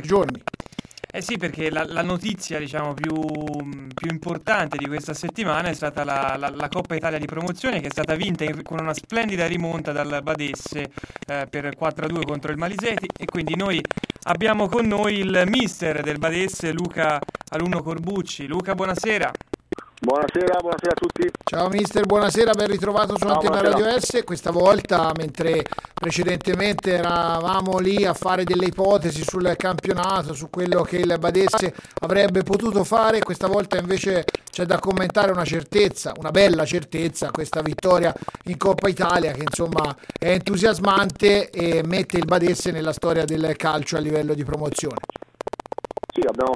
giorni. Eh sì, perché la notizia, diciamo, più importante di questa settimana è stata la Coppa Italia di promozione, che è stata vinta con una splendida rimonta dal Badesse per 4-2 contro il Maliseti, e quindi noi abbiamo con noi il mister del Badesse, Luca Alunno Corbucci. Luca, buonasera. Buonasera a tutti. Ciao mister, buonasera, ben ritrovato su Antenna Radio S. Questa volta, mentre precedentemente eravamo lì a fare delle ipotesi sul campionato, su quello che il Badesse avrebbe potuto fare, questa volta invece c'è da commentare una certezza, una bella certezza, questa vittoria in Coppa Italia che insomma è entusiasmante e mette il Badesse nella storia del calcio a livello di promozione. Sì, abbiamo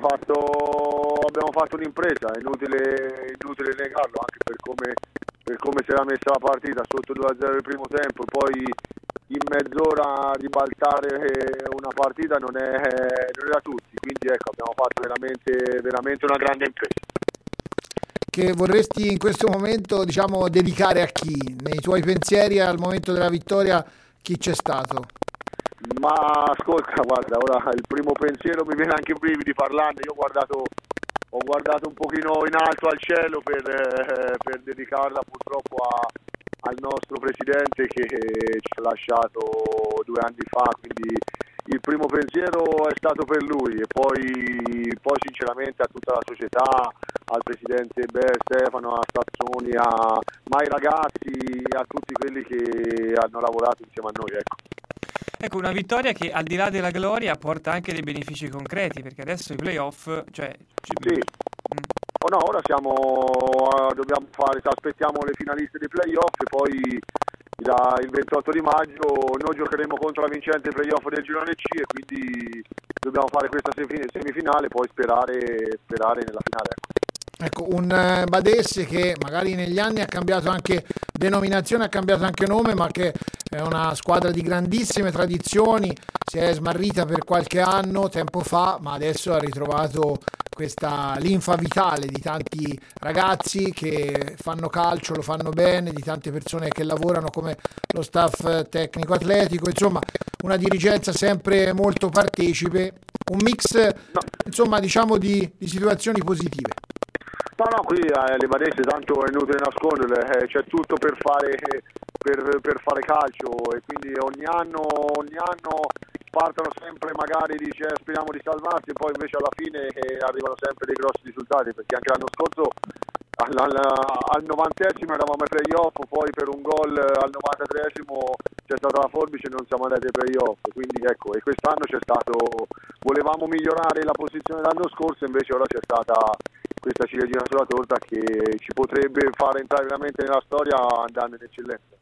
fatto un'impresa, è inutile negarlo, anche per come si era messa la partita, sotto 2-0 il primo tempo, poi in mezz'ora ribaltare una partita non è da tutti, quindi ecco, abbiamo fatto veramente una grande impresa. Che vorresti in questo momento, diciamo, dedicare a chi? Nei tuoi pensieri al momento della vittoria chi c'è stato? Ma ascolta, guarda, ora il primo pensiero mi viene anche i brividi parlarne. Io ho guardato un pochino in alto al cielo per dedicarla purtroppo al nostro presidente che ci ha lasciato 2 anni fa, quindi il primo pensiero è stato per lui e poi sinceramente a tutta la società, al presidente Stefano, a Stazzoni, ma ai ragazzi, a tutti quelli che hanno lavorato insieme a noi, ecco. Ecco, una vittoria che al di là della gloria porta anche dei benefici concreti, perché adesso i playoff, cioè... Sì. No, ora dobbiamo aspettiamo le finaliste dei playoff e poi il 28 di maggio noi giocheremo contro la vincente playoff del girone C e quindi dobbiamo fare questa semifinale e poi sperare nella finale. Ecco, un Badesse che magari negli anni ha cambiato anche denominazione, ha cambiato anche nome, ma che è una squadra di grandissime tradizioni, si è smarrita per qualche anno, tempo fa, ma adesso ha ritrovato questa linfa vitale di tanti ragazzi che fanno calcio, lo fanno bene, di tante persone che lavorano come lo staff tecnico atletico, insomma una dirigenza sempre molto partecipe, un mix, insomma, diciamo di situazioni positive. No, qui le Badesse tanto è inutile nasconderle, c'è tutto per fare calcio e quindi ogni anno partono sempre, magari dice speriamo di salvarsi e poi invece alla fine arrivano sempre dei grossi risultati, perché anche l'anno scorso al 90esimo eravamo ai playoff, poi per un gol al 93esimo c'è stata la forbice e non siamo andati ai playoff, quindi ecco, e quest'anno volevamo migliorare la posizione dell'anno scorso, invece ora c'è stata questa ciliegina sulla torta che ci potrebbe fare entrare veramente nella storia andando in eccellenza.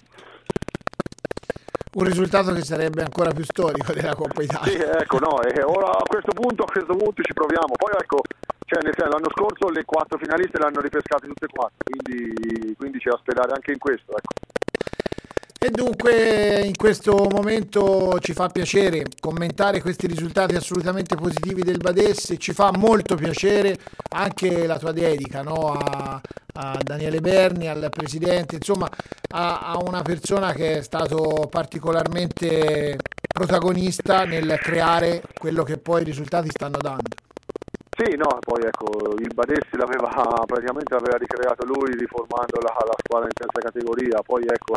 Un risultato che sarebbe ancora più storico della Coppa Italia. Sì, ecco, no, e ora a questo punto ci proviamo. Poi ecco, l'anno scorso le 4 finaliste le hanno ripescate tutte e 4, quindi c'è da sperare anche in questo, ecco. E dunque in questo momento ci fa piacere commentare questi risultati assolutamente positivi del Badesse, ci fa molto piacere anche la tua dedica, no? a Daniele Berni, al presidente, insomma a una persona che è stato particolarmente protagonista nel creare quello che poi i risultati stanno dando. Sì, no, poi ecco, il Badesse l'aveva ricreato lui riformando la squadra in terza categoria, poi ecco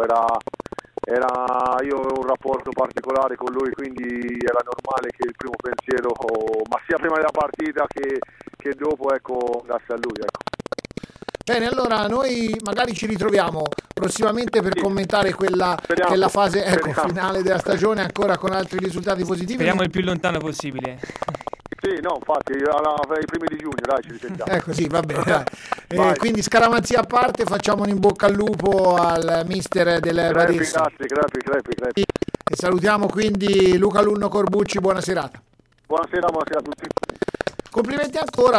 io avevo un rapporto particolare con lui, quindi era normale che il primo pensiero, ma sia prima della partita che dopo, ecco, grazie a lui, ecco. Bene, allora noi magari ci ritroviamo prossimamente per commentare quella che è la fase finale della stagione, ancora con altri risultati positivi. Speriamo il più lontano possibile. Sì, no, infatti, i primi di giugno, dai, ci risentiamo. Ecco, sì, va bene, dai. Quindi scaramanzia a parte, facciamo un in bocca al lupo al mister del Badesse. Grazie. E salutiamo quindi Luca Alunno Corbucci, buona serata. Buonasera a tutti. Complimenti ancora.